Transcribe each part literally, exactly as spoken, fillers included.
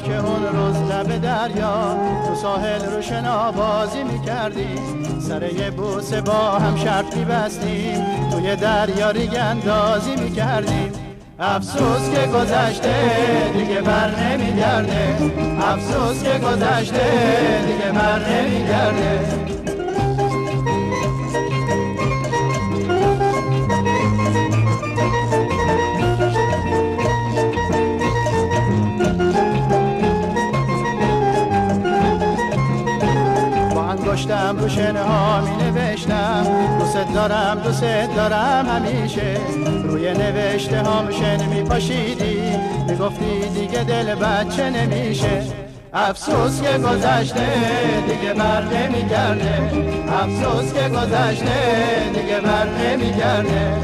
میاد که اون روز لب دریا تو ساحل رو شنا بازی میکردیم، سر یه بوسه با هم شرط میبستیم، توی دریا ریگ اندازی میکردیم. افسوس که گذشته دیگه بر نمیگرده، افسوس که گذشته دیگه بر نمیگرده. انگشتم رو شنه ها می نوشتم دوست دارم دوست دارم همیشه، روی نوشته هام شن می پاشیدی می گفتی دیگه دل بچه نمیشه. افسوس که گذشته دیگه بر نمیگرده، افسوس که گذشته دیگه بر نمیگرده.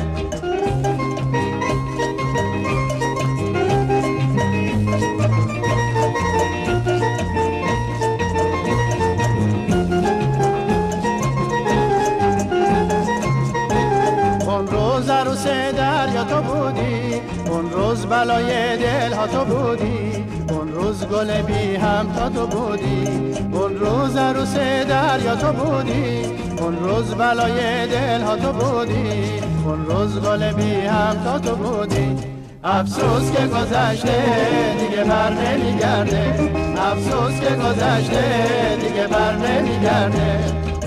عروس دریا تو بودی، اون روز بلای دل ها تو بودی، اون روز گل بی هم تا تو بودی، اون روز عروس دریا تو بودی، اون روز بلای دل ها تو بودی، اون روز گل بی هم تا تو بودی. افسوس که گذشته دیگه بر نمیگرده، افسوس که گذشته دیگه بر نمیگرده.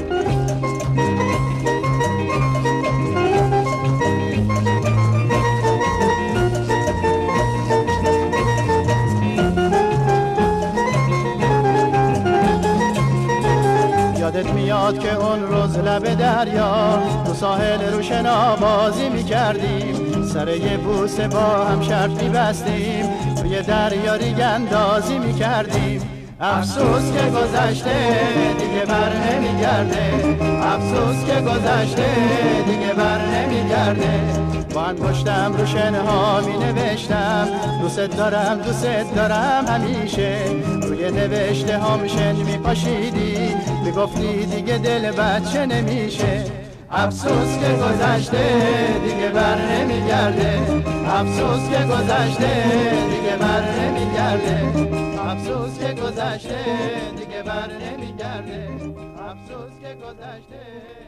یادت میاد که اون روز لب دریا تو ساحل رو شنا بازی میکردیم، سر یه بوسه با هم شرط میبستیم، توی دریا ریگ اندازی میکردیم. افسوس که گذشته دیگه بر نمیگرده، افسوس که گذشته دیگه بر نمیگرده. با انگشتم رو شنه ها می نوشتم دوست دارم دوست دارم همیشه، روی نوشته هام شن می پاشیدی می گفتی دیگه دل بچه نمیشه. افسوس که گذشته دیگه بر نمیگرده، افسوس که گذشته دیگه بر نمیگرده، افسوس که گذشته دیگه بر نمیگرده، افسوس که گذشته.